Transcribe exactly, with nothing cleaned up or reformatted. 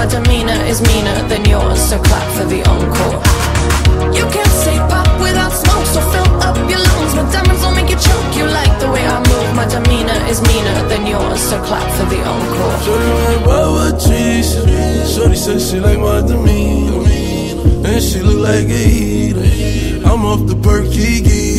my demeanor is meaner than yours, so clap for the encore. You can't say pop without smoke, so fill up your lungs. My diamonds will make you choke. You like the way I move, my demeanor is meaner than yours, so clap for the encore. Shorty like Baba cheese. Shorty said she like my demeanor, and she look like a eater. I'm off the perky.